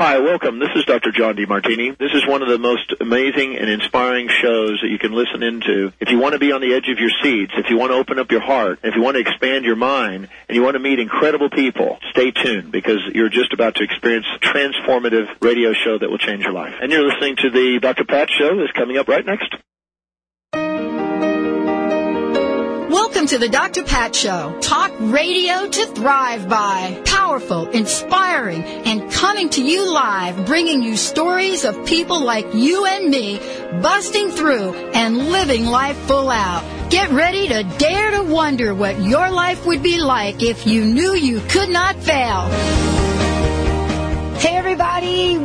Hi, welcome. This is Dr. John DeMartini. This is one of the most amazing and inspiring shows that you can listen into. If you want to be on the edge of your seats, if you want to open up your heart, if you want to expand your mind, and you want to meet incredible people, stay tuned because you're just about to experience a transformative radio show that will change your life. And you're listening to the Dr. Pat Show that's coming up right next. Welcome to the Dr. Pat Show. Talk radio to thrive by. Powerful, inspiring, and coming to you live, bringing you stories of people like you and me, busting through and living life full out. Get ready to dare to wonder what your life would be like if you knew you could not fail. Hey everybody,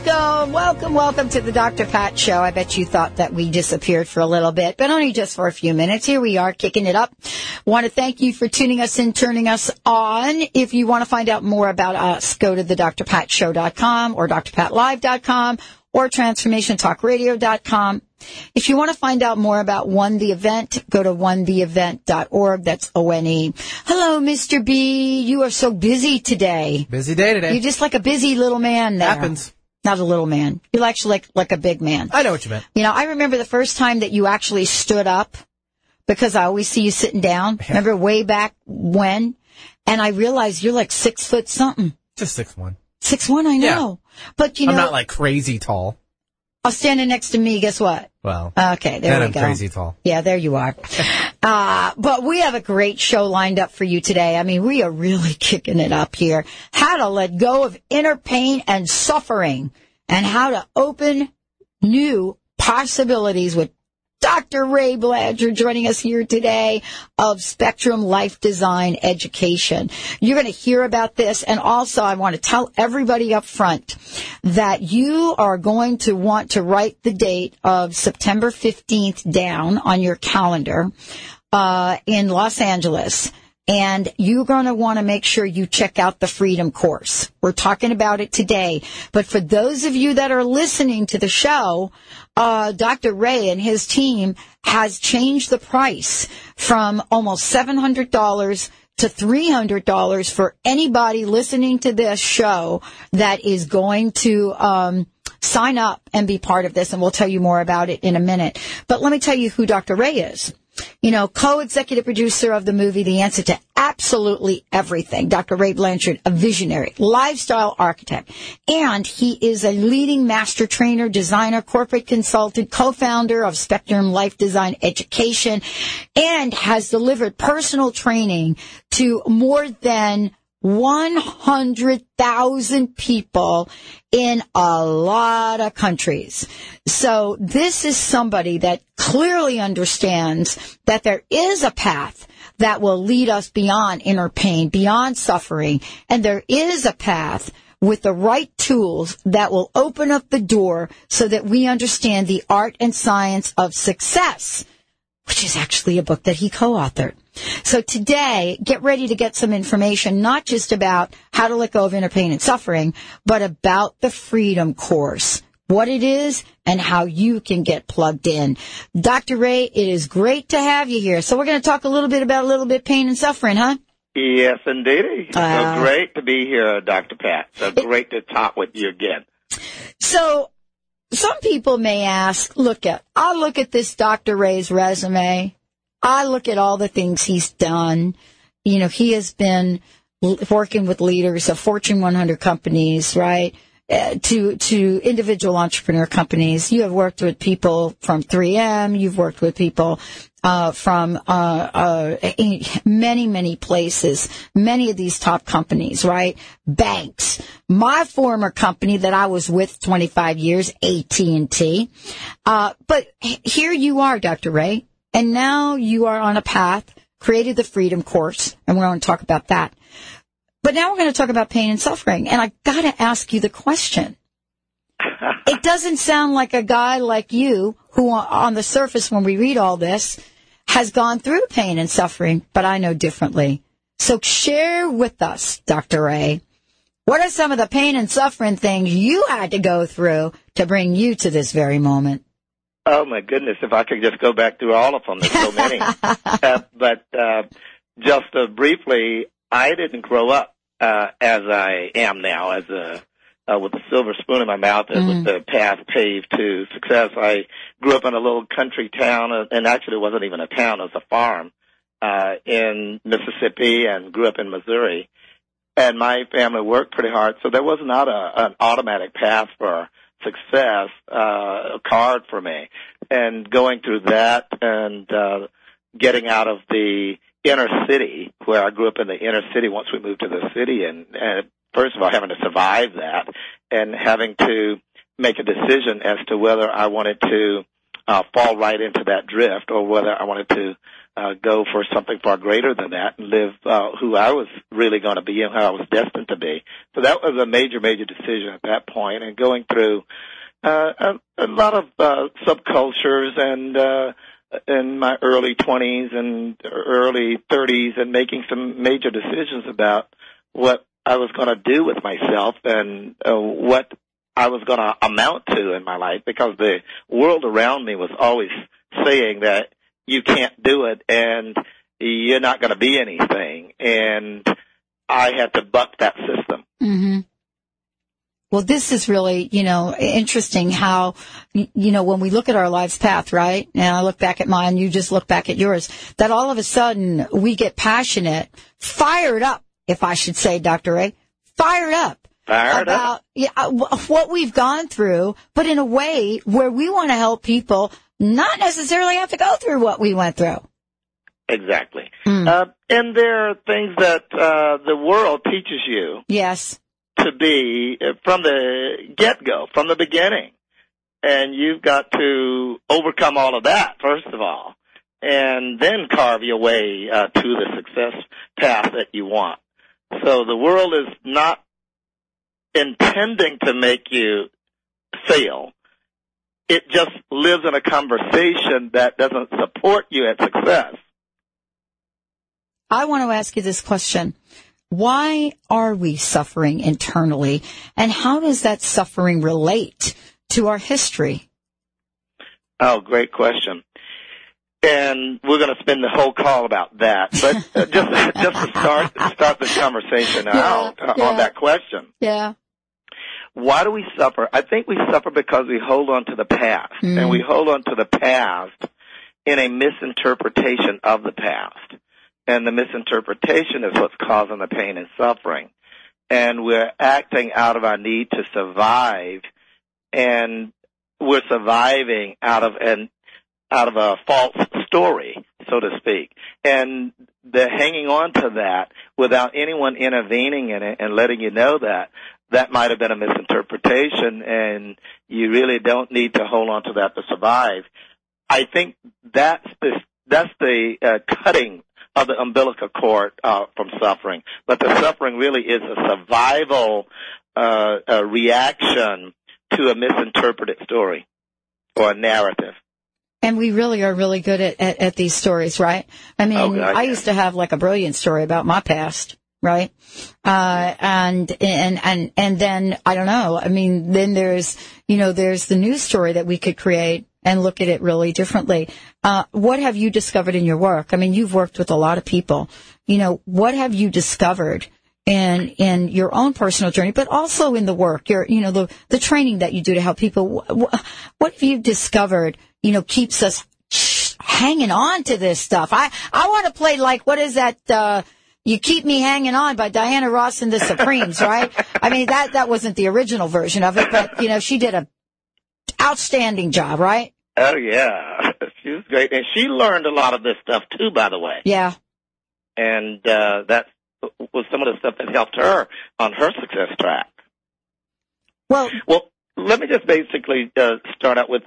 welcome to the Dr. Pat Show. I bet you thought that we disappeared for a little bit, but only just for a few minutes. Here we are, kicking it up. Want to thank you for tuning us in, turning us on. If you want to find out more about us, go to the drpatshow.com or drpatlive.com or transformationtalkradio.com. If you want to find out more about One the Event, go to onetheevent.org. That's O-N-E. Hello, Mr. B. You are so busy today. Busy day today. You're just like a busy little man there. Happens. Not a little man. You're actually like a big man. I know what you meant. You know, I remember the first time that you actually stood up because I always see you sitting down. Yeah. Remember way back when? And I realized you're like 6 foot something. Just 6'1". 6'1", I know. Yeah. But you know. I'm not like crazy tall. Standing next to me, guess what? Well, okay, there we go. I'm crazy tall. Yeah, there you are. But we have a great show lined up for you today. I mean, we are really kicking it up here. How to let go of inner pain and suffering, and how to open new possibilities with Dr. Ray Blanchard joining us here today of Spectrum Life Design Education. You're going to hear about this, and also I want to tell everybody up front that you are going to want to write the date of September 15th down on your calendar in Los Angeles. And you're going to want to make sure you check out the Freedom Course. We're talking about it today. But for those of you that are listening to the show, Dr. Ray and his team has changed the price from almost $700 to $300 for anybody listening to this show that is going to sign up and be part of this. And we'll tell you more about it in a minute. But let me tell you who Dr. Ray is. You know, co-executive producer of the movie The Answer to Absolutely Everything. Dr. Ray Blanchard, a visionary, lifestyle architect, and he is a leading master trainer, designer, corporate consultant, co-founder of Spectrum Life Design Education, and has delivered personal training to more than 100,000 people in a lot of countries. So this is somebody that clearly understands that there is a path that will lead us beyond inner pain, beyond suffering, and there is a path with the right tools that will open up the door so that we understand the art and science of success, which is actually a book that he co-authored. So today, get ready to get some information, not just about how to let go of inner pain and suffering, but about the Freedom Course, what it is, and how you can get plugged in. Dr. Ray, it is great to have you here. So we're going to talk a little bit pain and suffering, huh? Yes, indeed. So great to be here, Dr. Pat. So great to talk with you again. So some people may ask, I look at this Dr. Ray's resume. I look at all the things he's done. You know, he has been working with leaders of Fortune 100 companies, right, to individual entrepreneur companies. You have worked with people from 3M. You've worked with people from many places, many of these top companies, right? Banks. My former company that I was with 25 years, AT&T. But here you are, Dr. Ray. And now you are on a path, created the Freedom Course, and we're going to talk about that. But now we're going to talk about pain and suffering. And I've got to ask you the question. It doesn't sound like a guy like you, who on the surface when we read all this, has gone through pain and suffering, but I know differently. So share with us, Dr. Ray, what are some of the pain and suffering things you had to go through to bring you to this very moment? Oh, my goodness, if I could just go back through all of them. There's so many. But just briefly, I didn't grow up as I am now, as a with a silver spoon in my mouth and with the path paved to success. I grew up in a little country town, and actually it wasn't even a town, it was a farm in Mississippi, and grew up in Missouri. And my family worked pretty hard, so there was not an automatic path for success card for me. And going through that and getting out of the inner city, where I grew up in the inner city once we moved to the city, and first of all, having to survive that and having to make a decision as to whether I wanted to fall right into that drift or whether I wanted to go for something far greater than that and live who I was really going to be and who I was destined to be. So that was a major, major decision at that point, and going through a lot of subcultures and in my early 20s and early 30s, and making some major decisions about what I was going to do with myself and what I was going to amount to in my life, because the world around me was always saying that you can't do it and you're not going to be anything. And I had to buck that system. Mm-hmm. Well, this is really, interesting how, when we look at our life's path, right? And I look back at mine, you just look back at yours, that all of a sudden we get passionate, fired up, if I should say, Dr. Ray, fired up about what we've gone through, but in a way where we want to help people not necessarily have to go through what we went through. Exactly. And there are things that the world teaches you. Yes. To be from the get-go, from the beginning. And you've got to overcome all of that, first of all, and then carve your way to the success path that you want. So the world is not intending to make you fail. It just lives in a conversation that doesn't support you at success. I want to ask you this question. Why are we suffering internally, and how does that suffering relate to our history? Oh, great question. And we're going to spend the whole call about that. But just to start this conversation out on that question. Yeah. Why do we suffer? I think we suffer because we hold on to the past. And we hold on to the past in a misinterpretation of the past. And the misinterpretation is what's causing the pain and suffering. And we're acting out of our need to survive, and we're surviving out of a false story, so to speak. And they're hanging on to that without anyone intervening in it and letting you know that might have been a misinterpretation, and you really don't need to hold on to that to survive. I think that's the cutting of the umbilical cord from suffering. But the suffering really is a survival reaction to a misinterpreted story or a narrative. And we really are really good at these stories, right? I mean, I used to have like a brilliant story about my past, right? And then, I don't know, I mean, then there's the news story that we could create and look at it really differently. What have you discovered in your work? I mean, you've worked with a lot of people. What have you discovered in your own personal journey, but also in the work, the training that you do to help people? What have you discovered, keeps us hanging on to this stuff? I want to play like, what is that, You Keep Me Hanging On by Diana Ross and the Supremes, right? I mean, that wasn't the original version of it, but, she did a outstanding job, right? Oh, yeah. She was great. And she learned a lot of this stuff, too, by the way. Yeah. And that was some of the stuff that helped her on her success track. Well, let me just basically start out with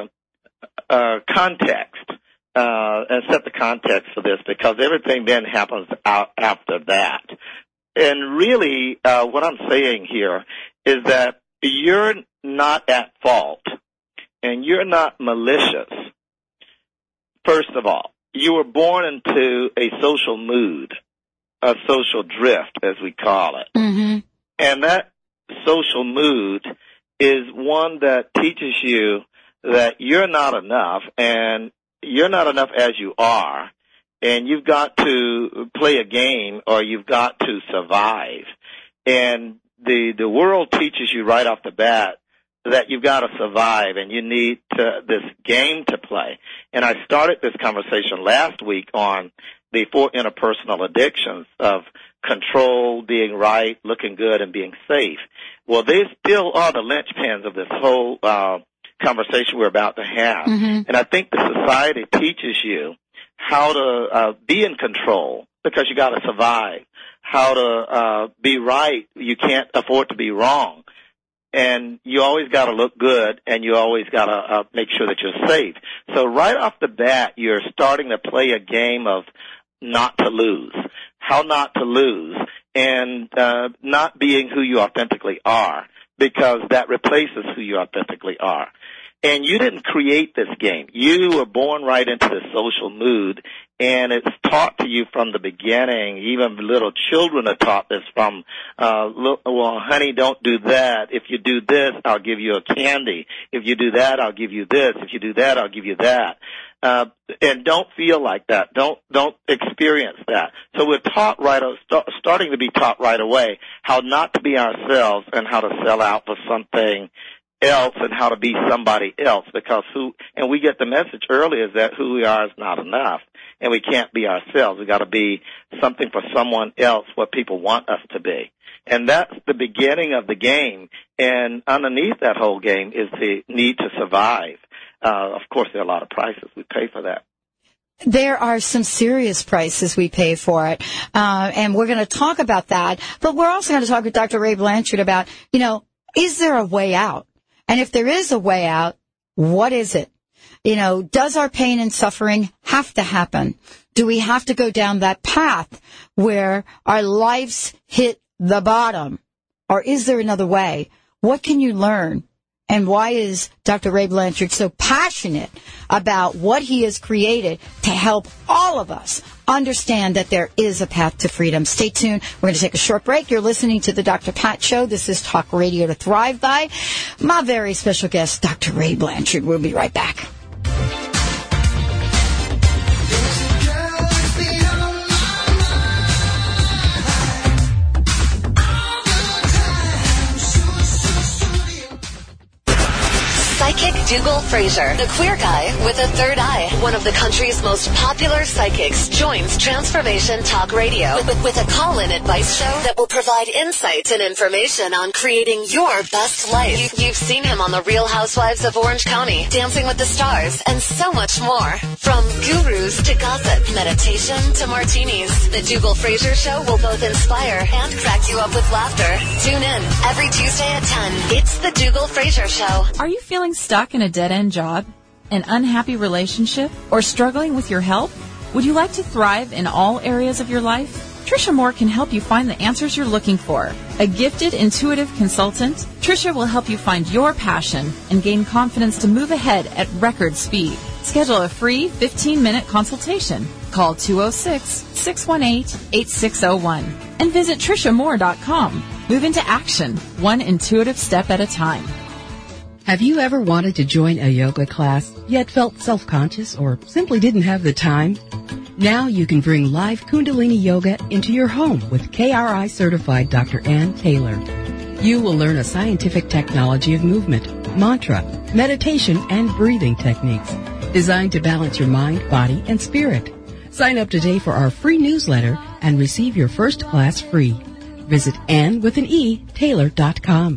context and set the context for this, because everything then happens out after that. And really, what I'm saying here is that you're not at fault. And you're not malicious. First of all, you were born into a social mood, a social drift, as we call it. Mm-hmm. And that social mood is one that teaches you that you're not enough, and you're not enough as you are, and you've got to play a game, or you've got to survive. And the world teaches you right off the bat that you've got to survive and you need this game to play. And I started this conversation last week on the 4 interpersonal addictions of control, being right, looking good, and being safe. Well, they still are the linchpins of this whole conversation we're about to have. Mm-hmm. And I think the society teaches you how to be in control because you got to survive, how to be right. You can't afford to be wrong. And you always got to look good, and you always got to make sure that you're safe. So right off the bat, you're starting to play a game of not to lose, how not to lose, and not being who you authentically are, because that replaces who you authentically are. And you didn't create this game. You were born right into this social mood, and it's taught to you from the beginning. Even little children are taught this from, well, honey, don't do that. If you do this, I'll give you a candy. If you do that, I'll give you this. If you do that, I'll give you that. And don't feel like that. Don't experience that. So we're taught starting to be taught right away how not to be ourselves and how to sell out for something else and how to be somebody else, because and we get the message early is that who we are is not enough, and we can't be ourselves. We got to be something for someone else, what people want us to be. And that's the beginning of the game, and underneath that whole game is the need to survive. Of course, there are a lot of prices we pay for that. There are some serious prices we pay for it, and we're going to talk about that, but we're also going to talk with Dr. Ray Blanchard about, is there a way out? And if there is a way out, what is it? Does our pain and suffering have to happen? Do we have to go down that path where our lives hit the bottom? Or is there another way? What can you learn? And why is Dr. Ray Blanchard so passionate about what he has created to help all of us understand that there is a path to freedom? Stay tuned. We're going to take a short break. You're listening to the Dr. Pat Show. This is Talk Radio to Thrive By. My very special guest, Dr. Ray Blanchard. We'll be right back. Psychic Dougal Fraser, the queer guy with a third eye, one of the country's most popular psychics, joins Transformation Talk Radio with a call-in advice show that will provide insights and information on creating your best life. You've seen him on The Real Housewives of Orange County, Dancing with the Stars, and so much more. From gurus to gossip, meditation to martinis, the Dougal Fraser Show will both inspire and crack you up with laughter. Tune in every Tuesday at 10. It's the Dougal Fraser Show. Are you feeling stuck in a dead-end job, an unhappy relationship, or struggling with your health? Would you like to thrive in all areas of your life? Tricia Moore can help you find the answers you're looking for. A gifted, intuitive consultant, Tricia will help you find your passion and gain confidence to move ahead at record speed. Schedule a free 15-minute consultation. Call 206-618-8601 and visit TriciaMoore.com. Move into action, one intuitive step at a time. Have you ever wanted to join a yoga class, yet felt self-conscious or simply didn't have the time? Now you can bring live Kundalini Yoga into your home with KRI certified Dr. Ann Taylor. You will learn a scientific technology of movement, mantra, meditation, and breathing techniques designed to balance your mind, body, and spirit. Sign up today for our free newsletter and receive your first class free. Visit Taylor.com.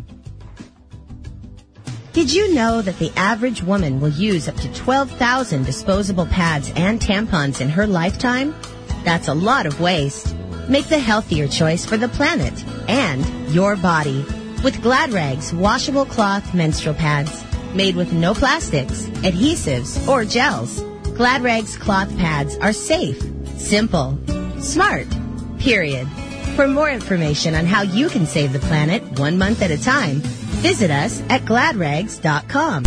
Did you know that the average woman will use up to 12,000 disposable pads and tampons in her lifetime? That's a lot of waste. Make the healthier choice for the planet and your body with Glad Rags washable cloth menstrual pads made with no plastics, adhesives, or gels. Glad Rags cloth pads are safe, simple, smart, period. For more information on how you can save the planet 1 month at a time, visit us at gladrags.com.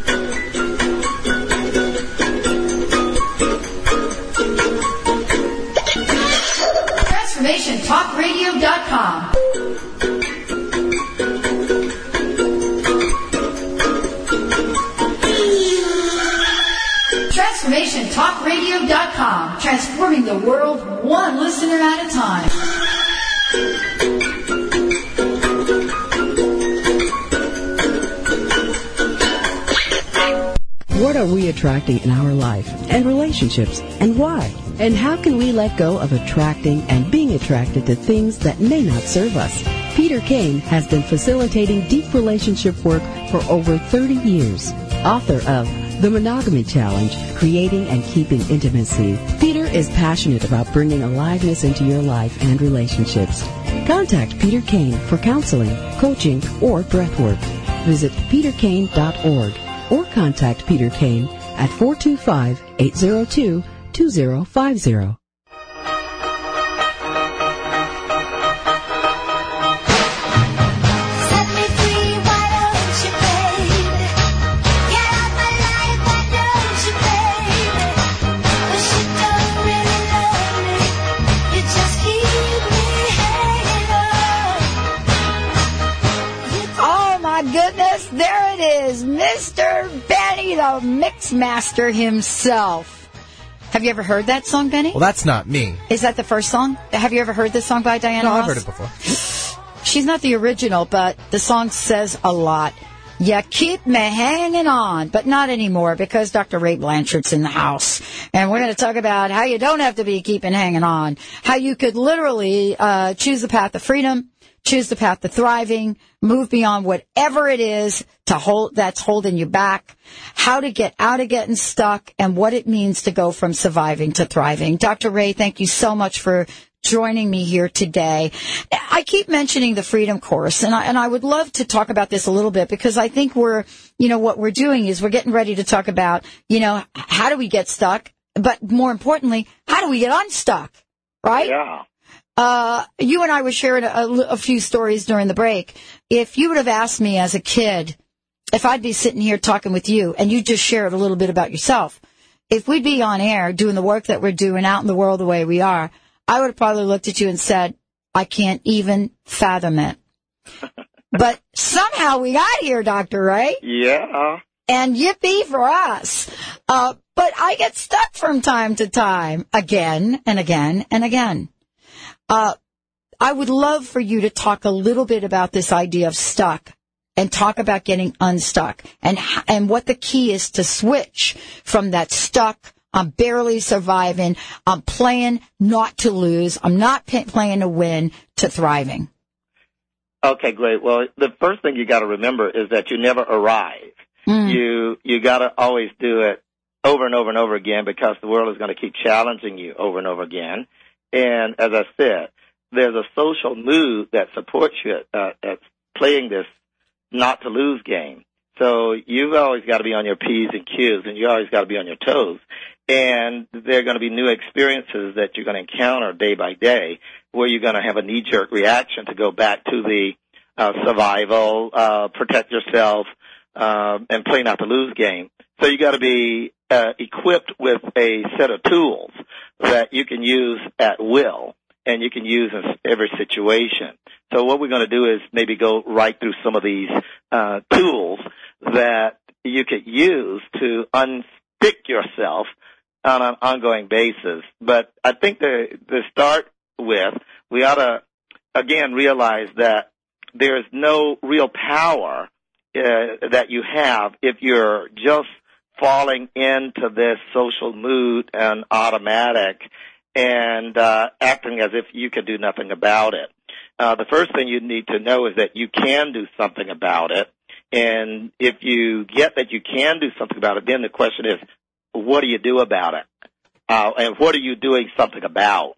TransformationTalkRadio.com. TransformationTalkRadio.com. Transforming the world one listener at a time. What are we attracting in our life and relationships, and why? And how can we let go of attracting and being attracted to things that may not serve us? Peter Kane has been facilitating deep relationship work for over 30 years. Author of The Monogamy Challenge, Creating and Keeping Intimacy. Peter is passionate about bringing aliveness into your life and relationships. Contact Peter Kane for counseling, coaching, or breathwork. Visit peterkane.org or contact Peter Kane at 425-802-2050. Goodness, there it is, Mr. Benny, the Mixmaster himself. Have you ever heard that song, Benny? Well, that's not me. Is that the first song? Have you ever heard this song by Diana No, Ross? I've heard it before. She's not the original, but the song says a lot. You keep me hanging on, but not anymore because Dr. Ray Blanchard's in the house. And we're going to talk about how you don't have to be keeping hanging on, how you could literally choose the path of freedom, choose the path to thriving, move beyond whatever it is that's holding you back, how to get out of getting stuck, and what it means to go from surviving to thriving. Dr. Ray, thank you so much for joining me here today. I keep mentioning the Freedom Course, and I would love to talk about this a little bit because I think what we're doing is we're getting ready to talk about, how do we get stuck, but more importantly, how do we get unstuck, right? Yeah. You and I were sharing a few stories during the break. If you would have asked me as a kid, if I'd be sitting here talking with you and you just shared a little bit about yourself, if we'd be on air doing the work that we're doing out in the world the way we are, I would have probably looked at you and said, I can't even fathom it. But somehow we got here, Dr. Ray. Yeah. And yippee for us. But I get stuck from time to time, again and again and again. I would love for you to talk a little bit about this idea of stuck and talk about getting unstuck and what the key is to switch from that stuck, I'm barely surviving, I'm playing not to lose, I'm not playing to win, to thriving. Okay, great. Well, the first thing you got to remember is that you never arrive. You got to always do it over and over and over again because the world is going to keep challenging you over and over again. And as I said, there's a social mood that supports you at playing this not to lose game. So you've always got to be on your P's and Q's, and you always got to be on your toes. And there are going to be new experiences that you're going to encounter day by day where you're going to have a knee-jerk reaction to go back to the survival, protect yourself, and play not to lose game. So you got to be equipped with a set of tools that you can use at will and you can use in every situation. So what we're going to do is maybe go right through some of these tools that you could use to unstick yourself on an ongoing basis. But I think to start with, we ought to, again, realize that there's no real power that you have if you're just falling into this social mood and automatic and acting as if you could do nothing about it. The first thing you need to know is that you can do something about it. And if you get that you can do something about it, then the question is, what do you do about it? And what are you doing something about?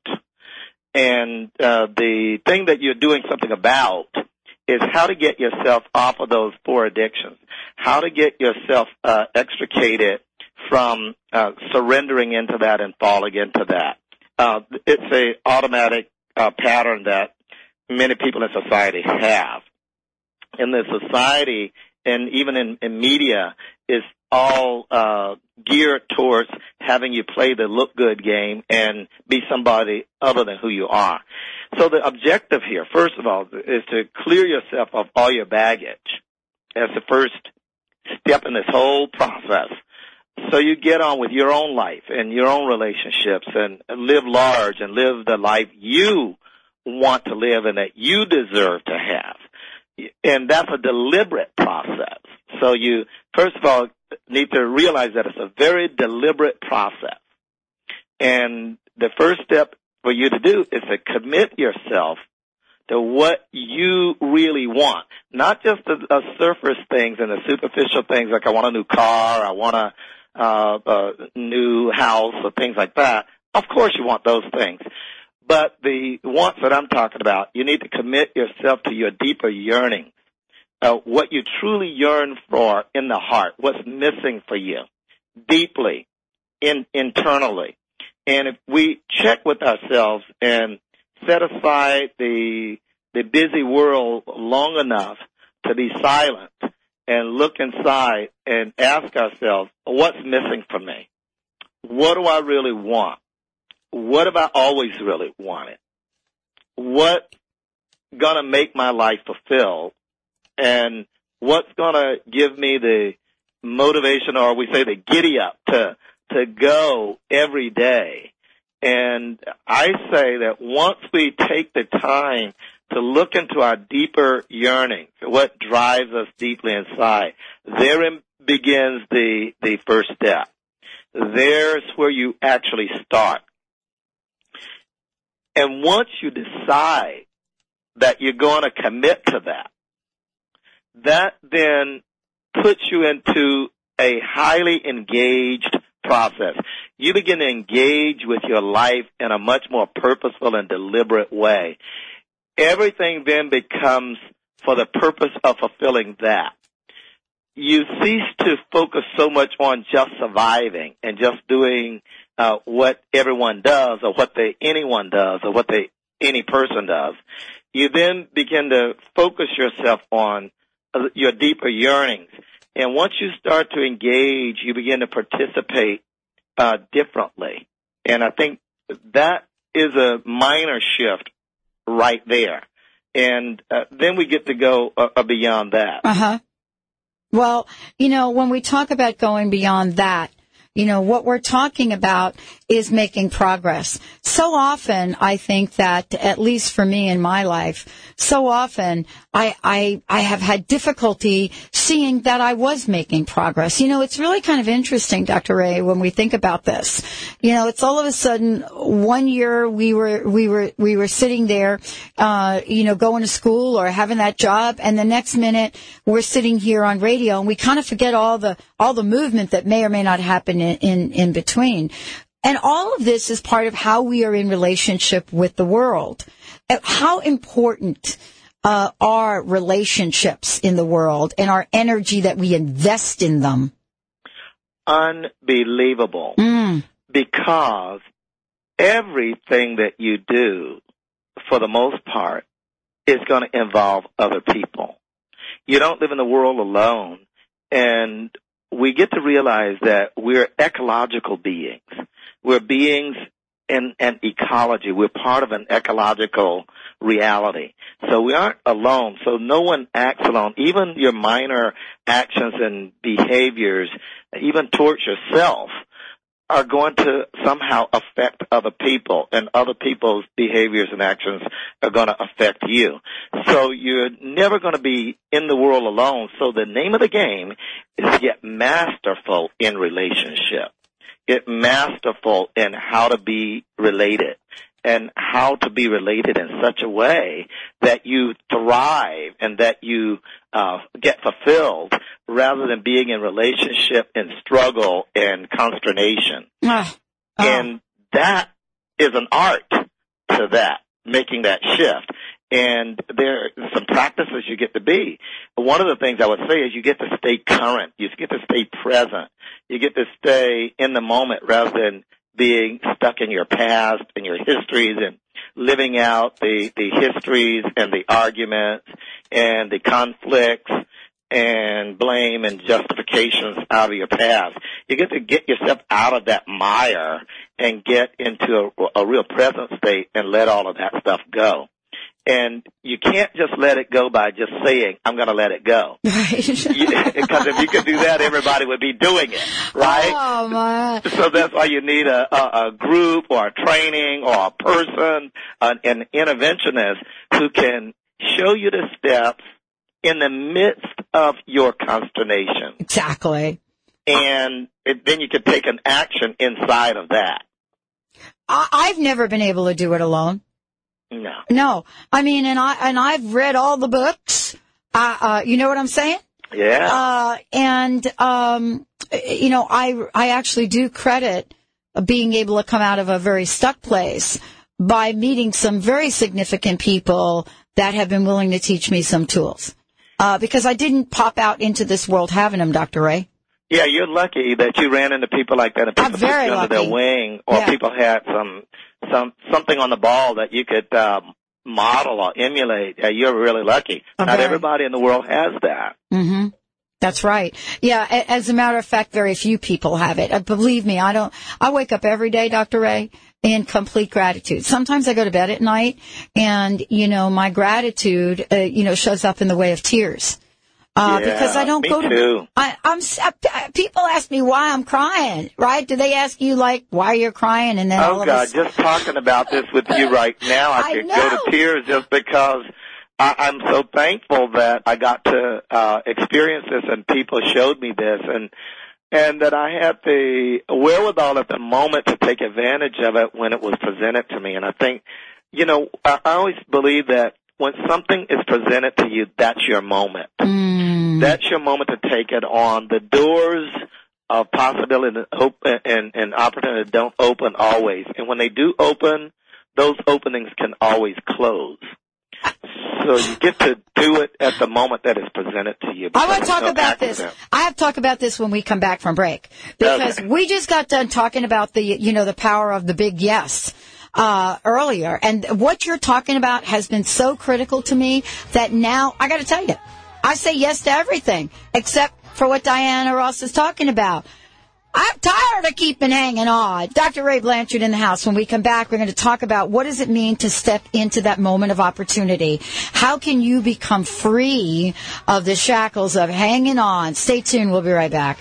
And the thing that you're doing something about is how to get yourself off of those 4 addictions, how to get yourself extricated from surrendering into that and falling into that. It's an automatic pattern that many people in society have. And the society, and even in media, is all geared towards having you play the look good game and be somebody other than who you are. So the objective here, first of all, is to clear yourself of all your baggage as the first step in this whole process. So you get on with your own life and your own relationships and live large and live the life you want to live and that you deserve to have. And that's a deliberate process. So you, first of all, need to realize that it's a very deliberate process. And the first step for you to do is to commit yourself to what you really want, not just the surface things and the superficial things like I want a new car, I want a new house, or things like that. Of course you want those things. But the wants that I'm talking about, you need to commit yourself to your deeper yearning, what you truly yearn for in the heart, what's missing for you, deeply, internally. And if we check with ourselves and set aside the busy world long enough to be silent and look inside and ask ourselves, what's missing for me? What do I really want? What have I always really wanted? What's going to make my life fulfilled? And what's going to give me the motivation, or we say the giddy up to go every day? And I say that once we take the time to look into our deeper yearnings, what drives us deeply inside, therein begins the first step. There's where you actually start. And once you decide that you're going to commit to that, that then puts you into a highly engaged process. You begin to engage with your life in a much more purposeful and deliberate way. Everything then becomes for the purpose of fulfilling that. You cease to focus so much on just surviving and just doing what everyone does, or what anyone does, or what any person does. You then begin to focus yourself on your deeper yearnings. And once you start to engage, you begin to participate differently. And I think that is a minor shift right there. And then we get to go beyond that. Uh-huh. Well, when we talk about going beyond that, what we're talking about is making progress. So often, I think that, at least for me in my life, so often I have had difficulty seeing that I was making progress. It's really kind of interesting, Dr. Ray, when we think about this. It's all of a sudden, one year we were sitting there, going to school or having that job, and the next minute we're sitting here on radio, and we kind of forget all the movement that may or may not happen in between. And all of this is part of how we are in relationship with the world. How important are relationships in the world and our energy that we invest in them? Unbelievable. Because everything that you do, for the most part, is going to involve other people. You don't live in the world alone. And we get to realize that we're ecological beings. We're beings in an ecology. We're part of an ecological reality. So we aren't alone. So no one acts alone. Even your minor actions and behaviors, even towards yourself, are going to somehow affect other people, and other people's behaviors and actions are going to affect you. So you're never going to be in the world alone. So the name of the game is to get masterful in relationship. Get masterful in how to be related, and how to be related in such a way that you thrive and that you get fulfilled, rather than being in relationship and struggle and consternation. And that is an art to that, making that shift. And there are some practices you get to be. One of the things I would say is you get to stay current. You get to stay present. You get to stay in the moment rather than being stuck in your past and your histories and living out the histories and the arguments and the conflicts and blame and justifications out of your past. You get to get yourself out of that mire and get into a real present state and let all of that stuff go. And you can't just let it go by just saying, I'm going to let it go. Right. Because if you could do that, everybody would be doing it, right? Oh, my. So that's why you need a group or a training or a person, an interventionist who can show you the steps in the midst of your consternation. Exactly. and then you could take an action inside of that. I've never been able to do it alone. No. I mean, and I've read all the books. You know what I'm saying? Yeah. You know, I actually do credit being able to come out of a very stuck place by meeting some very significant people that have been willing to teach me some tools. Because I didn't pop out into this world having them, Dr. Ray. Yeah, you're lucky that you ran into people like that and people put you under their wing, or people had something on the ball that you could model or emulate. You're really lucky. Not everybody in the world has that. Mm-hmm. That's right. Yeah, as a matter of fact, very few people have it. Believe me, I wake up every day, Dr. Ray, in complete gratitude. Sometimes I go to bed at night and, you know, my gratitude, shows up in the way of tears. Because I don't go to, people ask me why I'm crying, right? Do they ask you like, why you're crying? And then just talking about this with you right now, I could go to tears just because I'm so thankful that I got to experience this and people showed me this and that I had the wherewithal at the moment to take advantage of it when it was presented to me. And I think, you know, I always believe that when something is presented to you, that's your moment. That's your moment to take it on. The doors of possibility and opportunity don't open always. And when they do open, those openings can always close. So you get to do it at the moment that is presented to you. I want to talk about this. I have to talk about this when we come back from break. Because we just got done talking about the power of the big yes. Earlier. And what you're talking about has been so critical to me that now, I got to tell you, I say yes to everything except for what Diana Ross is talking about. I'm tired of keeping hanging on. Dr. Ray Blanchard in the house. When we come back, we're going to talk about what does it mean to step into that moment of opportunity. How can you become free of the shackles of hanging on? Stay tuned. We'll be right back.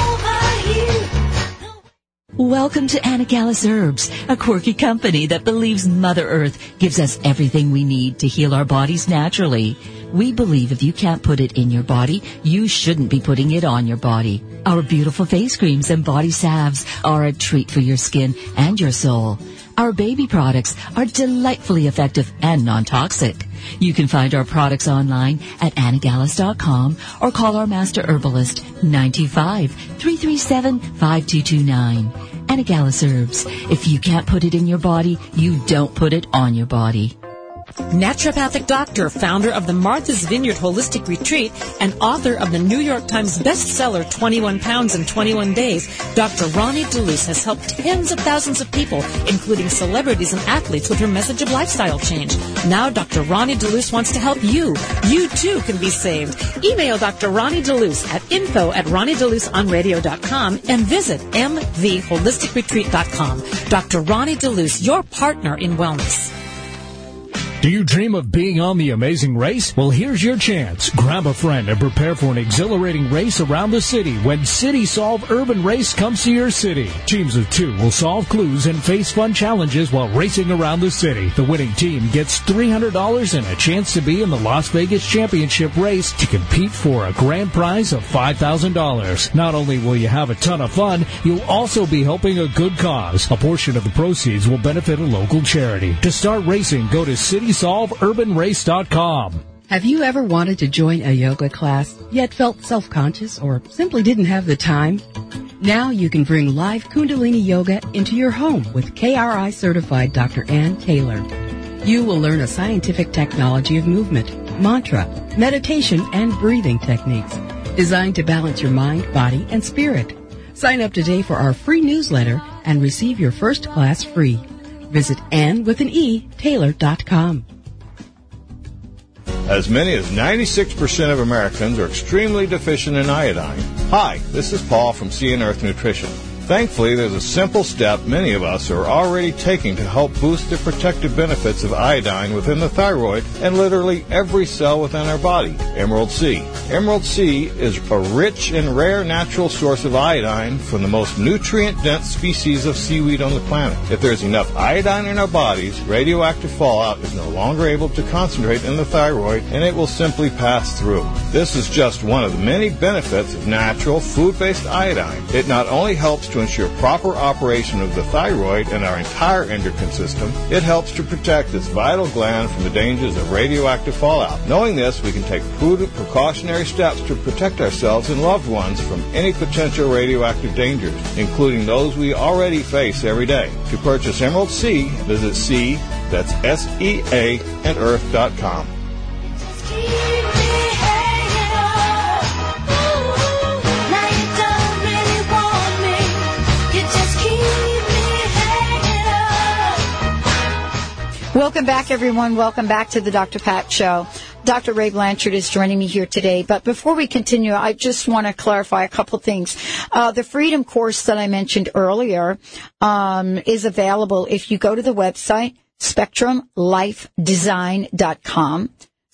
Welcome to Anagallis Herbs, a quirky company that believes Mother Earth gives us everything we need to heal our bodies naturally. We believe if you can't put it in your body, you shouldn't be putting it on your body. Our beautiful face creams and body salves are a treat for your skin and your soul. Our baby products are delightfully effective and non-toxic. You can find our products online at anagallis.com or call our master herbalist 925-337-5229. Anagallis Herbs. If you can't put it in your body, you don't put it on your body. Naturopathic doctor, founder of the Martha's Vineyard Holistic Retreat, and author of the New York Times bestseller 21 Pounds in 21 Days, Dr. Ronnie DeLuce has helped tens of thousands of people, including celebrities and athletes, with her message of lifestyle change. Now Dr. Ronnie DeLuce wants to help you. You too can be saved. Email Dr. Ronnie DeLuce at info@ronniedeluceonradio.com and visit mvholisticretreat.com. Dr. Ronnie DeLuce, your partner in wellness. Do you dream of being on The Amazing Race? Well, here's your chance. Grab a friend and prepare for an exhilarating race around the city when City Solve Urban Race comes to your city. Teams of 2 will solve clues and face fun challenges while racing around the city. The winning team gets $300 and a chance to be in the Las Vegas Championship race to compete for a grand prize of $5,000. Not only will you have a ton of fun, you'll also be helping a good cause. A portion of the proceeds will benefit a local charity. To start racing, go to CitySolveUrbanRace.com. Have you ever wanted to join a yoga class, yet felt self-conscious or simply didn't have the time? Now you can bring live Kundalini Yoga into your home with KRI-certified Dr. Ann Taylor. You will learn a scientific technology of movement, mantra, meditation, and breathing techniques designed to balance your mind, body, and spirit. Sign up today for our free newsletter and receive your first class free. Visit Taylor.com. As many as 96% of Americans are extremely deficient in iodine. Hi, this is Paul from Sea and Earth Nutrition. Thankfully, there's a simple step many of us are already taking to help boost the protective benefits of iodine within the thyroid and literally every cell within our body, Emerald Sea. Emerald Sea is a rich and rare natural source of iodine from the most nutrient-dense species of seaweed on the planet. If there's enough iodine in our bodies, radioactive fallout is no longer able to concentrate in the thyroid, and it will simply pass through. This is just one of the many benefits of natural food-based iodine. It not only helps to ensure proper operation of the thyroid and our entire endocrine system, it helps to protect this vital gland from the dangers of radioactive fallout. Knowing this, we can take prudent precautionary steps to protect ourselves and loved ones from any potential radioactive dangers, including those we already face every day. To purchase Emerald Sea, visit Sea, that's S-E-A, and earth.com. Welcome back, everyone. Welcome back to the Dr. Pat Show. Dr. Ray Blanchard is joining me here today. But before we continue, I just want to clarify a couple things. The Freedom course that I mentioned earlier is available if you go to the website, SpectrumLifeDesign.com.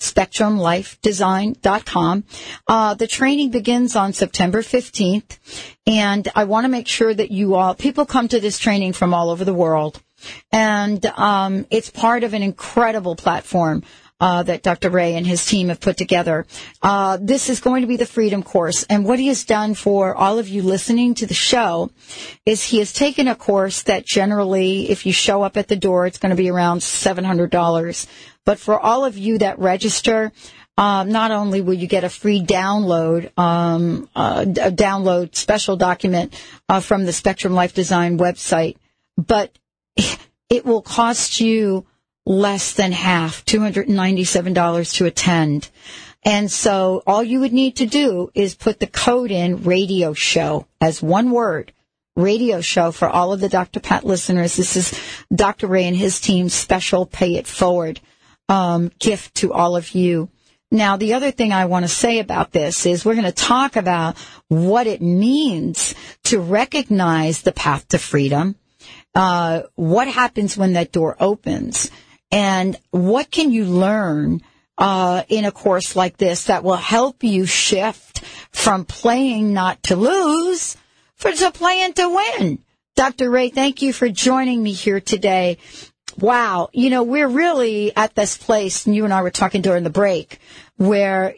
SpectrumLifeDesign.com. The training begins on September 15th, and I want to make sure that people come to this training from all over the world. And it's part of an incredible platform that Dr. Ray and his team have put together. This is going to be the Freedom Course. And what he has done for all of you listening to the show is he has taken a course that generally, if you show up at the door, it's going to be around $700. But for all of you that register, not only will you get a free download, a download special document from the Spectrum Life Design website, but it will cost you less than half, $297 to attend. And so all you would need to do is put the code in radio show as one word, radio show, for all of the Dr. Pat listeners. This is Dr. Ray and his team's special pay it forward gift to all of you. Now, the other thing I want to say about this is we're going to talk about what it means to recognize the path to freedom. What happens when that door opens, and what can you learn in a course like this that will help you shift from playing not to lose to playing to win. Dr. Ray, thank you for joining me here today. Wow, we're really at this place, and you and I were talking during the break, where,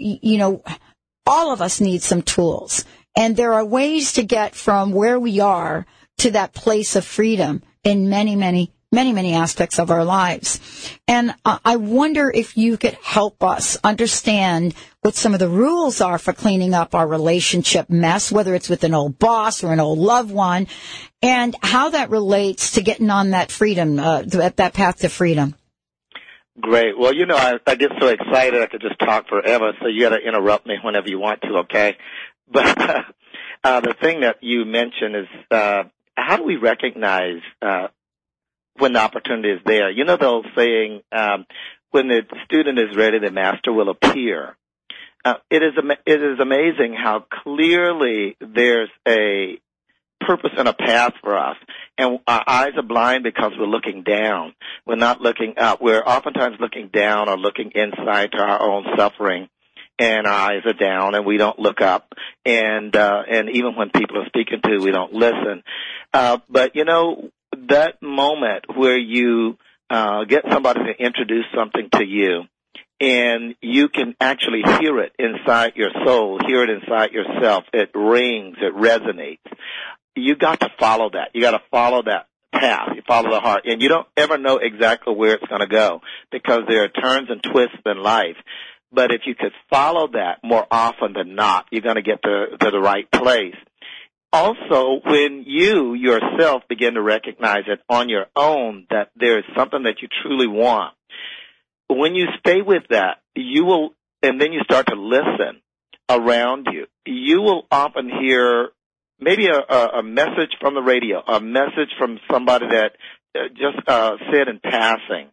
all of us need some tools, and there are ways to get from where we are to that place of freedom in many, many, many, many aspects of our lives. And I wonder if you could help us understand what some of the rules are for cleaning up our relationship mess, whether it's with an old boss or an old loved one, and how that relates to getting on that freedom, that path to freedom. Great. Well, I get so excited I could just talk forever, so you got to interrupt me whenever you want to, okay? But the thing that you mentioned is how do we recognize when the opportunity is there? The old saying, when the student is ready, the master will appear. It is amazing how clearly there's a purpose and a path for us. And our eyes are blind because we're looking down. We're not looking up. We're oftentimes looking down or looking inside to our own suffering. And our eyes are down, and we don't look up. And even when people are speaking to, we don't listen. But that moment where you get somebody to introduce something to you, and you can actually hear it inside your soul, hear it inside yourself. It rings, it resonates. You got to follow that. You got to follow that path. You follow the heart. And you don't ever know exactly where it's going to go, because there are turns and twists in life. But if you could follow that more often than not, you're going to get to the right place. Also, when you yourself begin to recognize it on your own that there is something that you truly want, when you stay with that, you will, and then you start to listen around you, you will often hear maybe a message from the radio, a message from somebody that just said in passing,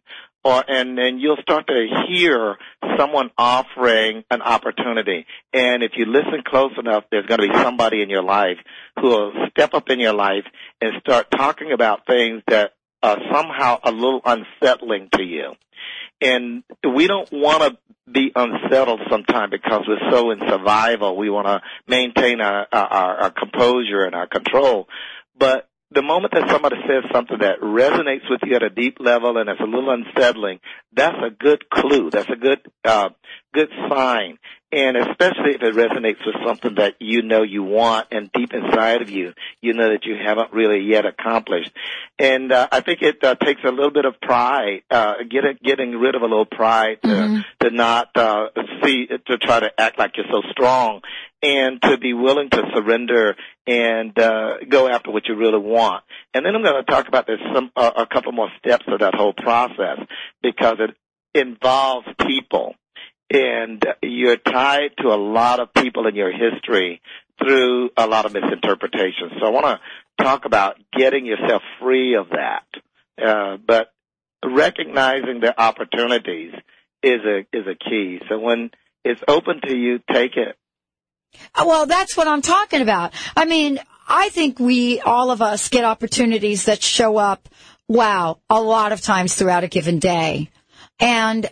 and you'll start to hear someone offering an opportunity. And if you listen close enough, there's going to be somebody in your life who will step up in your life and start talking about things that are somehow a little unsettling to you. And we don't want to be unsettled sometimes because we're so in survival. We want to maintain our composure and our control. But the moment that somebody says something that resonates with you at a deep level and it's a little unsettling, that's a good clue. That's a good sign. And especially if it resonates with something that you know you want and deep inside of you, you know that you haven't really yet accomplished. And I think it takes a little bit of pride, getting rid of a little pride to not to try to act like you're so strong, and to be willing to surrender and go after what you really want. And then I'm going to talk about a couple more steps of that whole process, because it involves people. And you're tied to a lot of people in your history through a lot of misinterpretations. So I want to talk about getting yourself free of that. But recognizing the opportunities is a key. So when it's open to you, take it. Well, that's what I'm talking about. I mean, I think all of us get opportunities that show up, a lot of times throughout a given day. And,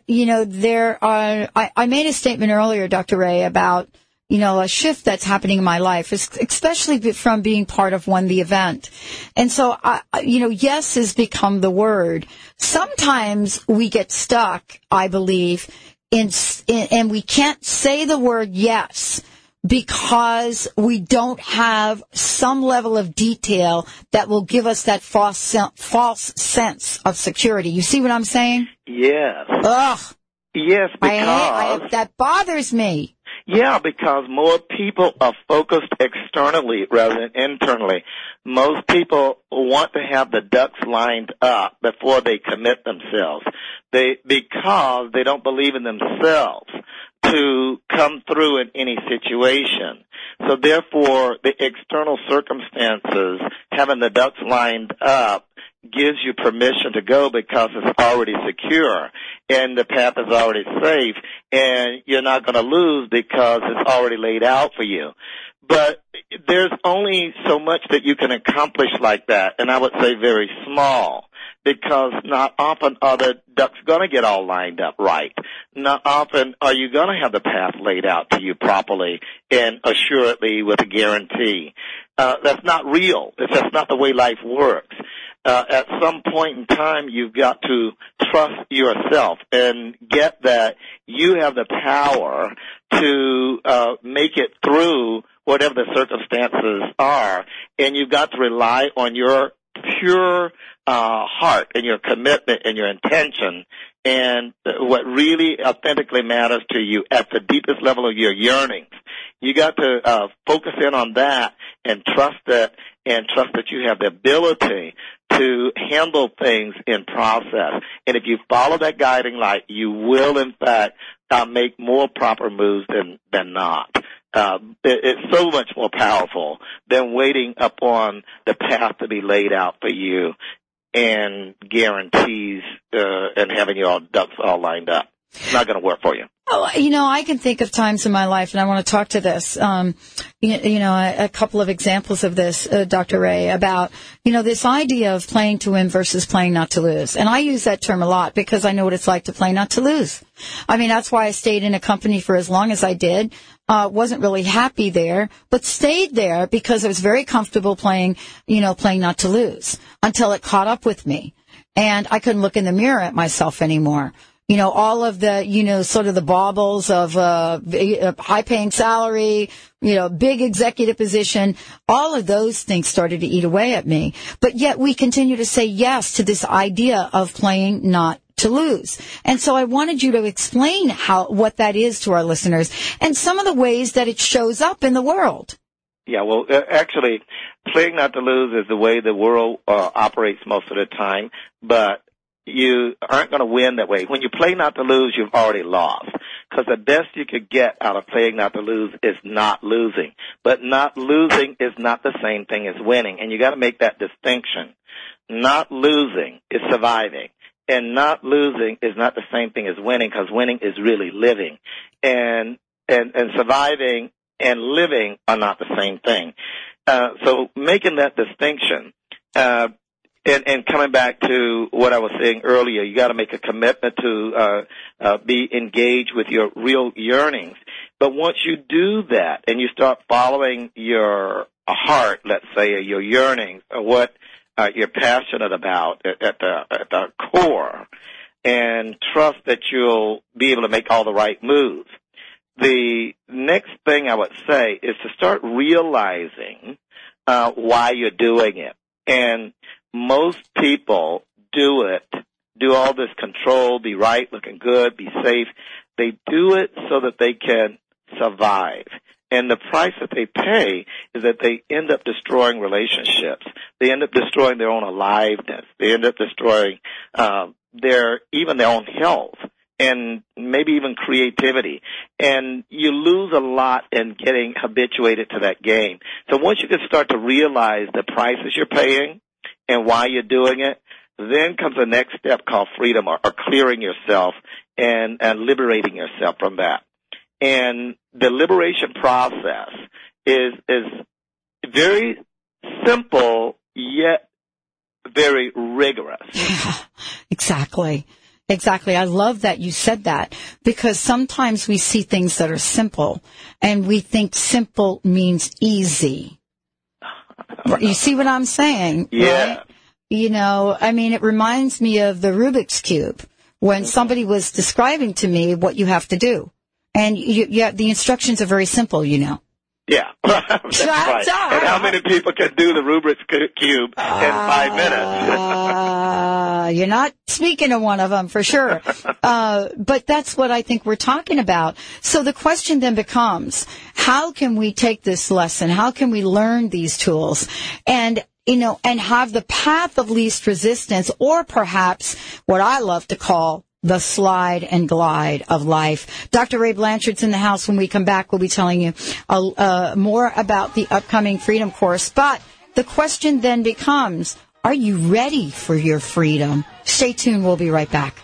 I made a statement earlier, Dr. Ray, about, a shift that's happening in my life, especially from being part of the event. And so, yes has become the word. Sometimes we get stuck, I believe, and we can't say the word yes, because we don't have some level of detail that will give us that false sense of security. You see what I'm saying? Yes. Ugh. Yes, because that bothers me. Yeah, because more people are focused externally rather than internally. Most people want to have the ducks lined up before they commit themselves. Because they don't believe in themselves to come through in any situation. So therefore, the external circumstances, having the ducks lined up, gives you permission to go because it's already secure and the path is already safe, and you're not going to lose because it's already laid out for you. But there's only so much that you can accomplish like that, and I would say very small, because not often are the ducks going to get all lined up right. Not often are you going to have the path laid out to you properly and assuredly with a guarantee. That's not real. That's not the way life works. At some point in time, you've got to trust yourself and get that you have the power to make it through whatever the circumstances are, and you've got to rely on your pure heart and your commitment and your intention and what really authentically matters to you at the deepest level of your yearnings. You got to focus in on that and trust that you have the ability to handle things in process. And if you follow that guiding light, you will, in fact, make more proper moves than not. It's so much more powerful than waiting upon the path to be laid out for you and guarantees and having your ducks all lined up. It's not going to work for you. Oh, I can think of times in my life, and I want to talk to this, a couple of examples of this, Dr. Ray, about, this idea of playing to win versus playing not to lose. And I use that term a lot because I know what it's like to play not to lose. I mean, that's why I stayed in a company for as long as I did. Wasn't really happy there, but stayed there because I was very comfortable playing not to lose until it caught up with me. And I couldn't look in the mirror at myself anymore. All of the, sort of the baubles of high-paying salary, big executive position, all of those things started to eat away at me. But yet we continue to say yes to this idea of playing not to lose. And so I wanted you to explain what that is to our listeners and some of the ways that it shows up in the world. Yeah, well, actually, playing not to lose is the way the world operates most of the time, but you aren't going to win that way. When you play not to lose, you've already lost. Because the best you could get out of playing not to lose is not losing. But not losing is not the same thing as winning. And you got to make that distinction. Not losing is surviving. and not losing is not the same thing as winning, because winning is really living. And surviving and living are not the same thing. So making that distinction, and coming back to what I was saying earlier, you got to make a commitment to be engaged with your real yearnings. But once you do that and you start following your heart, let's say, or your yearnings, or what you're passionate about at the core, and trust that you'll be able to make all the right moves. The next thing I would say is to start realizing why you're doing it. And most people do all this control, be right, looking good, be safe. They do it so that they can survive. And the price that they pay is that they end up destroying relationships. They end up destroying their own aliveness. They end up destroying their own health, and maybe even creativity. And you lose a lot in getting habituated to that game. So once you can start to realize the prices you're paying and why you're doing it, then comes the next step called freedom, or clearing yourself and liberating yourself from that. And the liberation process is very simple, yet very rigorous. Yeah, exactly. Exactly. I love that you said that, because sometimes we see things that are simple and we think simple means easy. You see what I'm saying? Yeah. Right? You know, I mean, it reminds me of the Rubik's Cube when somebody was describing to me what you have to do. And the instructions are very simple, you know. Yeah, that's right. And how many people can do the Rubik's Cube in 5 minutes? You're not speaking to one of them for sure. But that's what I think we're talking about. So the question then becomes, how can we take this lesson? How can we learn these tools? And, you know, and have the path of least resistance, or perhaps what I love to call the slide and glide of life. Dr. Ray Blanchard's in the house. When we come back, we'll be telling you more about the upcoming Freedom Course. But the question then becomes, are you ready for your freedom? Stay tuned. We'll be right back.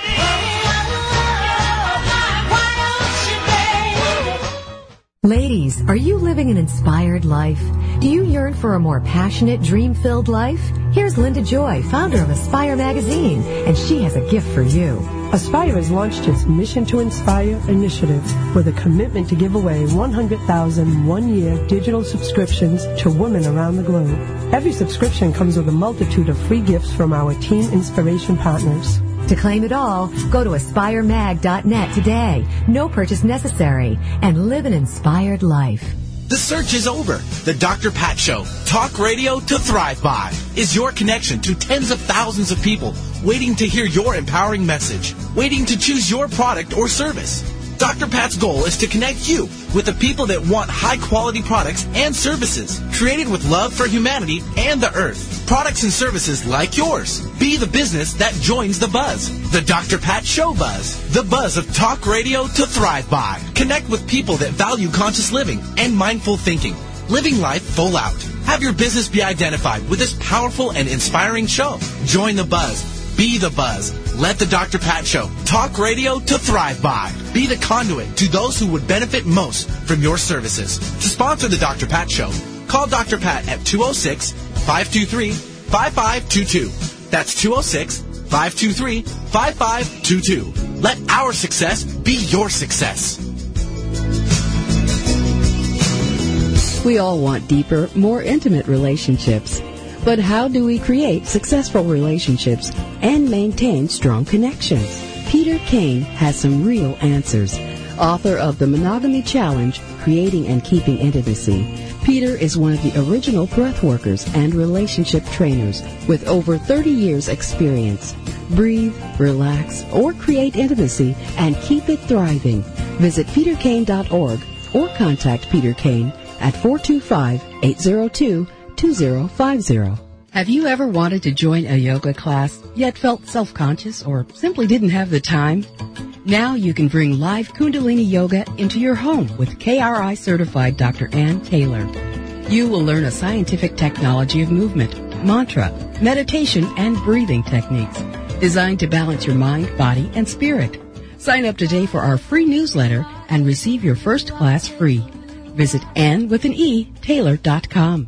Ladies, are you living an inspired life? Do you yearn for a more passionate, dream-filled life? Here's Linda Joy, founder of Aspire Magazine, and she has a gift for you. Aspire has launched its Mission to Inspire initiative with a commitment to give away 100,000 one-year digital subscriptions to women around the globe. Every subscription comes with a multitude of free gifts from our Teen Inspiration partners. To claim it all, go to aspiremag.net today. No purchase necessary, and live an inspired life. The search is over. The Dr. Pat Show, talk radio to thrive by, is your connection to tens of thousands of people waiting to hear your empowering message, waiting to choose your product or service. Dr. Pat's goal is to connect you with the people that want high-quality products and services created with love for humanity and the earth. Products and services like yours. Be the business that joins the buzz. The Dr. Pat Show buzz. The buzz of talk radio to thrive by. Connect with people that value conscious living and mindful thinking. Living life full out. Have your business be identified with this powerful and inspiring show. Join the buzz. Be the buzz. Let the Dr. Pat Show, talk radio to thrive by. Be the conduit to those who would benefit most from your services. To sponsor the Dr. Pat Show, call Dr. Pat at 206-523-5522. That's 206-523-5522. Let our success be your success. We all want deeper, more intimate relationships. But how do we create successful relationships and maintain strong connections? Peter Kane has some real answers. Author of The Monogamy Challenge, Creating and Keeping Intimacy, Peter is one of the original breathworkers and relationship trainers with over 30 years experience. Breathe, relax, or create intimacy and keep it thriving. Visit peterkane.org or contact Peter Kane at 425-802-2050. Have you ever wanted to join a yoga class, yet felt self-conscious or simply didn't have the time? Now you can bring live Kundalini Yoga into your home with KRI certified Dr. Ann Taylor. You will learn a scientific technology of movement, mantra, meditation, and breathing techniques. designed to balance your mind, body, and spirit. Sign up today for our free newsletter and receive your first class free. Visit Taylor.com.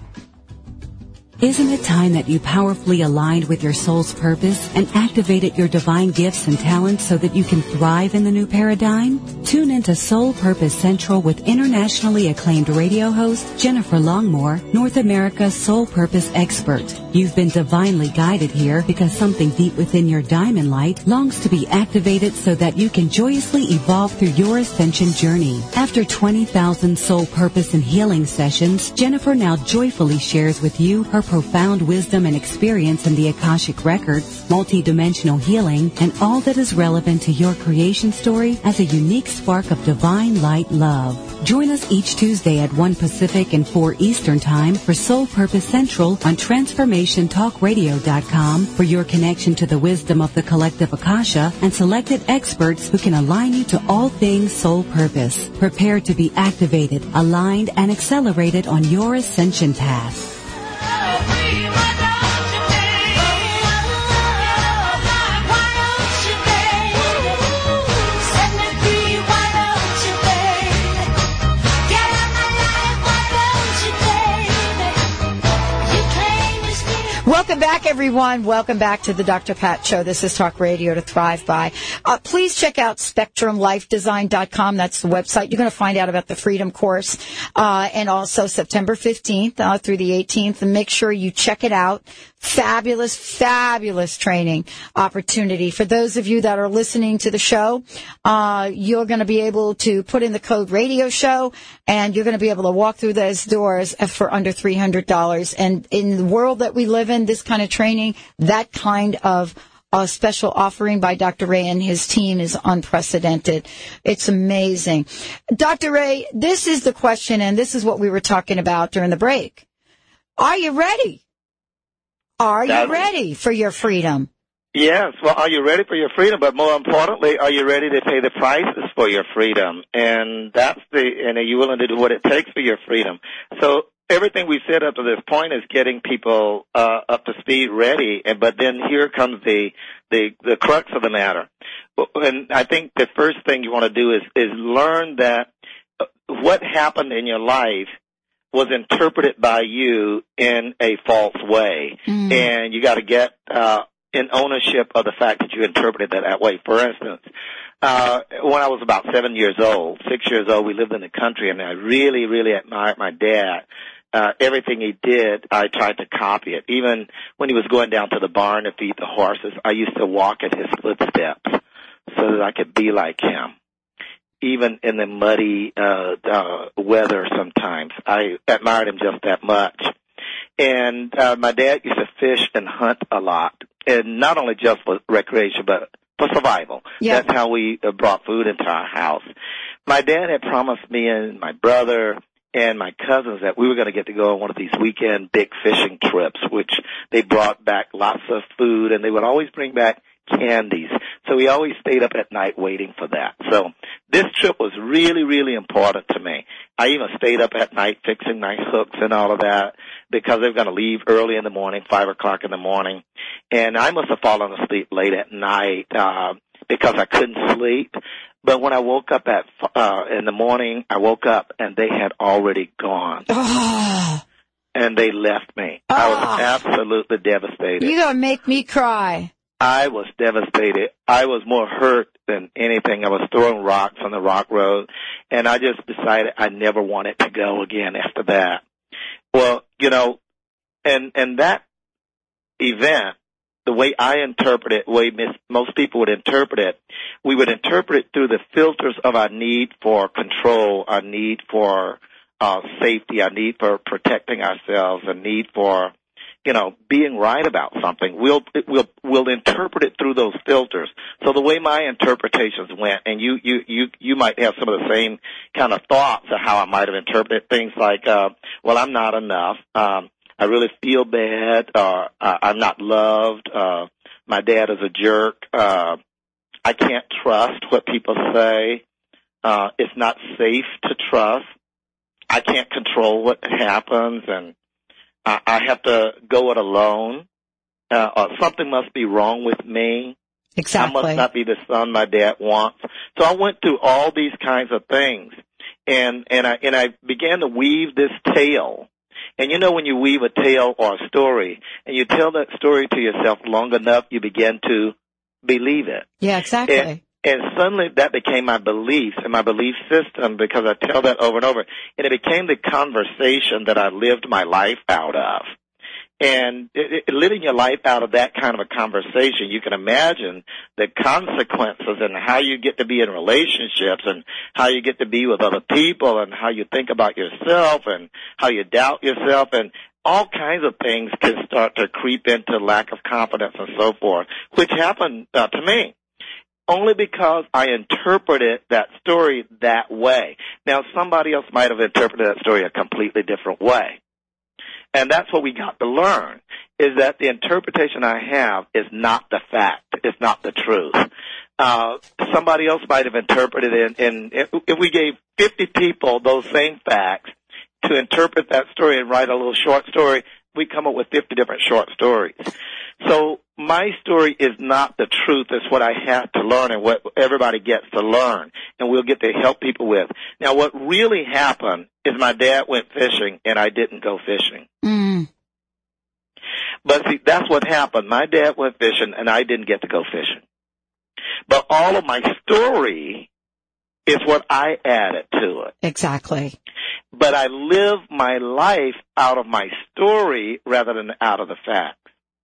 Isn't it time that you powerfully aligned with your soul's purpose and activated your divine gifts and talents so that you can thrive in the new paradigm? Tune into Soul Purpose Central with internationally acclaimed radio host Jennifer Longmore, North America's Soul Purpose expert. You've been divinely guided here because something deep within your diamond light longs to be activated so that you can joyously evolve through your ascension journey. After 20,000 soul purpose and healing sessions, Jennifer now joyfully shares with you her profound wisdom and experience in the Akashic Records, multi-dimensional healing, and all that is relevant to your creation story as a unique spark of divine light love. Join us each Tuesday at 1 Pacific and 4 Eastern Time for Soul Purpose Central on TransformationTalkRadio.com for your connection to the wisdom of the collective Akasha and selected experts who can align you to all things soul purpose. Prepare to be activated, aligned, and accelerated on your ascension path. Welcome back, everyone. Welcome back to the Dr. Pat Show. This is Talk Radio to Thrive By. Please check out SpectrumLifeDesign.com. That's the website. You're going to find out about the Freedom Course, and also September 15th through the 18th. And make sure you check it out. Fabulous, fabulous training opportunity. For those of you that are listening to the show, you're going to be able to put in the code Radio Show, and you're going to be able to walk through those doors for under $300. And in the world that we live in, this kind of training, that kind of special offering by Dr. Ray and his team is unprecedented. It's amazing. Dr. Ray, this is the question, and this is what we were talking about during the break. Are you ready? Are you ready for your freedom? Yes. Well, are you ready for your freedom? But more importantly, are you ready to pay the prices for your freedom? And and are you willing to do what it takes for your freedom? So everything we said up to this point is getting people up to speed, ready. But then here comes the crux of the matter. And I think the first thing you want to do is learn that what happened in your life was interpreted by you in a false way. And you got to get in ownership of the fact that you interpreted it that way. For instance, when I was about 6 years old, we lived in the country, and I really, really admired my dad. Everything he did, I tried to copy it. Even when he was going down to the barn to feed the horses, I used to walk at his footsteps so that I could be like him. Even in the muddy weather sometimes. I admired him just that much. And my dad used to fish and hunt a lot, and not only just for recreation, but for survival. Yeah. That's how we brought food into our house. My dad had promised me and my brother and my cousins that we were going to get to go on one of these weekend big fishing trips, which they brought back lots of food, and they would always bring back candies. So we always stayed up at night waiting for that. So this trip was really, really important to me. I even stayed up at night fixing my hooks and all of that because they were going to leave early in the morning, 5 o'clock in the morning. And I must have fallen asleep late at night because I couldn't sleep. But when I woke up in the morning, I woke up and they had already gone. And they left me. I was absolutely devastated. You're going to make me cry. I was devastated. I was more hurt than anything. I was throwing rocks on the rock road, and I just decided I never wanted to go again after that. Well, and that event, the way I interpret it, the way most people would interpret it, we would interpret it through the filters of our need for control, our need for safety, our need for protecting ourselves, a need for being right about something. We'll interpret it through those filters. So the way my interpretations went, and you might have some of the same kind of thoughts of how I might have interpreted things like, well, I'm not enough. I really feel bad. I'm not loved. My dad is a jerk. I can't trust what people say. It's not safe to trust. I can't control what happens, and I have to go it alone. or something must be wrong with me. Exactly. I must not be the son my dad wants. So I went through all these kinds of things, and I began to weave this tale. And you know, when you weave a tale or a story, and you tell that story to yourself long enough, you begin to believe it. Yeah, exactly. And suddenly that became my beliefs and my belief system, because I tell that over and over. And it became the conversation that I lived my life out of. And living your life out of that kind of a conversation, you can imagine the consequences and how you get to be in relationships and how you get to be with other people and how you think about yourself and how you doubt yourself, and all kinds of things can start to creep into lack of confidence and so forth, which happened to me. Only because I interpreted that story that way. Now, somebody else might have interpreted that story a completely different way. And that's what we got to learn, is that the interpretation I have is not the fact. It's not the truth. Somebody else might have interpreted it, and if we gave 50 people those same facts to interpret that story and write a little short story, we come up with 50 different short stories. So my story is not the truth. It's what I have to learn and what everybody gets to learn, and we'll get to help people with. Now, what really happened is my dad went fishing, and I didn't go fishing. Mm. But see, that's what happened. My dad went fishing, and I didn't get to go fishing. But all of my story is what I added to it. Exactly. But I live my life out of my story rather than out of the facts.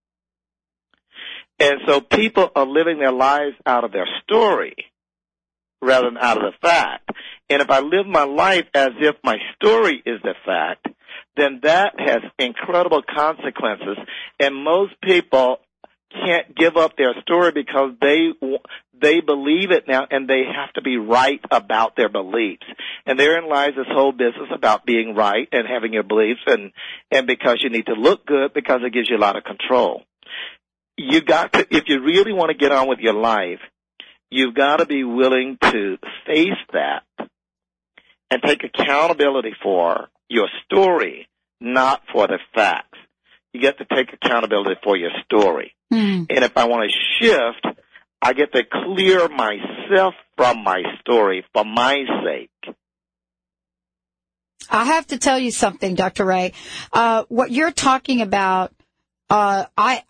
And so people are living their lives out of their story rather than out of the fact. And if I live my life as if my story is the fact, then that has incredible consequences. And most people can't give up their story because they believe it now, and they have to be right about their beliefs. And therein lies this whole business about being right and having your beliefs, and because you need to look good, because it gives you a lot of control. You got to, if you really want to get on with your life, you've got to be willing to face that and take accountability for your story, not for the facts. You get to take accountability for your story. Mm. And if I want to shift, I get to clear myself from my story for my sake. I have to tell you something, Dr. Ray. What you're talking about, I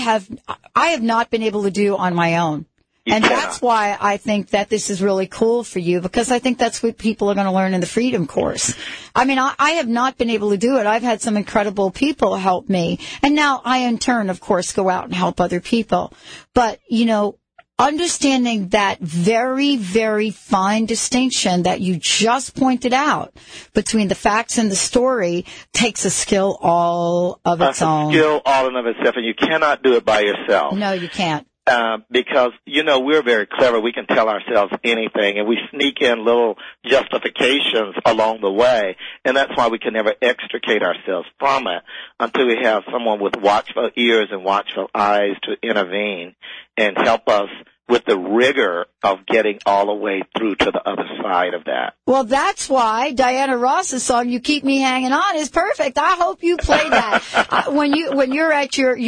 have not been able to do on my own. And that's why I think that this is really cool for you, because I think that's what people are going to learn in the Freedom Course. I mean, I have not been able to do it. I've had some incredible people help me. And now I, in turn, of course, go out and help other people. But, you know, understanding that very, very fine distinction that you just pointed out between the facts and the story takes a skill all of its own. A skill all in of itself, and you cannot do it by yourself. No, you can't. Because, you know, we're very clever. We can tell ourselves anything, and we sneak in little justifications along the way, and that's why we can never extricate ourselves from it until we have someone with watchful ears and watchful eyes to intervene and help us with the rigor of getting all the way through to the other side of that. Well, that's why Diana Ross's song "You Keep Me Hanging On" is perfect. I hope you play that when you're at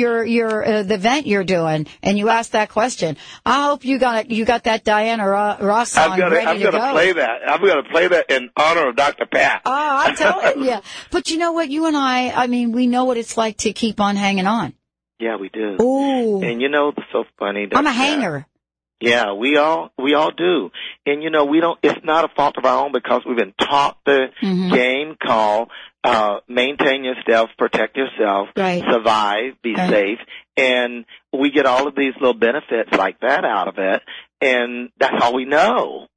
the event you're doing and you ask that question. I hope you got that Diana Ross song ready to go. I'm gonna play that. I'm gonna play that in honor of Dr. Pat. Oh, I'm telling you. But you know what? You and I mean, we know what it's like to keep on hanging on. Yeah, we do. Ooh. And you know, it's so funny. That, I'm a hanger. Yeah, we all do. And you know, it's not a fault of our own, because we've been taught the game called, maintain yourself, protect yourself, right, survive, be safe. And we get all of these little benefits like that out of it. And that's all we know.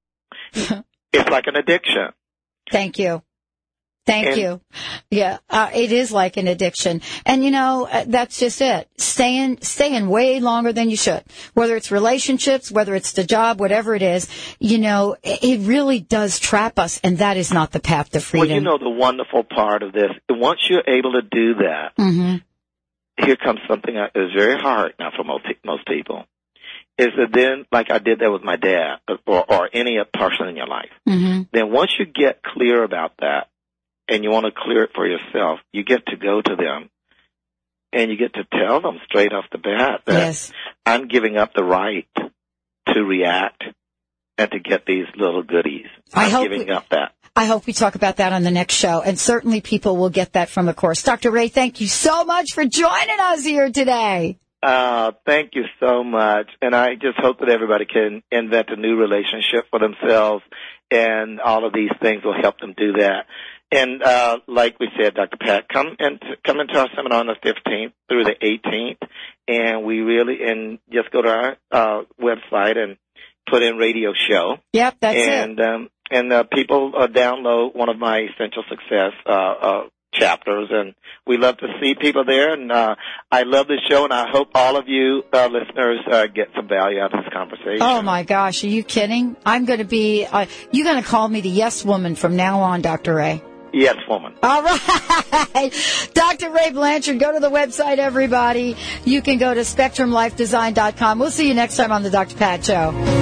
It's like an addiction. Thank you. Thank you. Yeah, it is like an addiction. And, you know, that's just it. Staying way longer than you should. Whether it's relationships, whether it's the job, whatever it is, you know, it really does trap us, and that is not the path to freedom. Well, you know, the wonderful part of this, once you're able to do that, here comes something that is very hard now for most people, is that then, like I did that with my dad, or any person in your life, then once you get clear about that, and you want to clear it for yourself, you get to go to them and you get to tell them straight off the bat that I'm giving up the right to react and to get these little goodies. I'm giving up that. I hope we talk about that on the next show, and certainly people will get that from the course. Dr. Ray, thank you so much for joining us here today. Thank you so much, and I just hope that everybody can invent a new relationship for themselves, and all of these things will help them do that. And like we said, Dr. Pat, come into our seminar on the 15th through the 18th, and just go to our website and put in radio show. Yep, that's it. And people download one of my Essential Success chapters, and we love to see people there. And I love this show, and I hope all of you listeners get some value out of this conversation. Oh my gosh, are you kidding? I'm going to be. You're going to call me the Yes Woman from now on, Dr. Ray. Yes, woman. All right. Dr. Ray Blanchard, go to the website, everybody. You can go to SpectrumLifeDesign.com. We'll see you next time on the Dr. Pat Show.